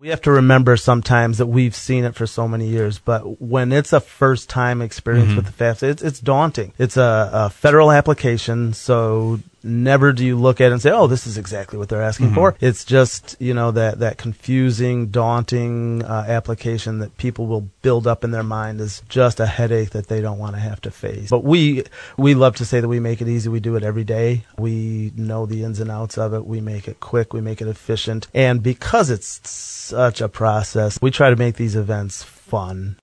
We have to remember sometimes that we've seen it for so many years, but when it's a first-time experience with the FAFSA, it's daunting. It's a federal application, so never do you look at it and say, oh, this is exactly what they're asking for. It's just, that confusing, daunting application that people will build up in their mind is just a headache that they don't want to have to face. But we love to say that we make it easy. We do it every day. We know the ins and outs of it. We make it quick. We make it efficient. And because it's such a process, we try to make these events fun.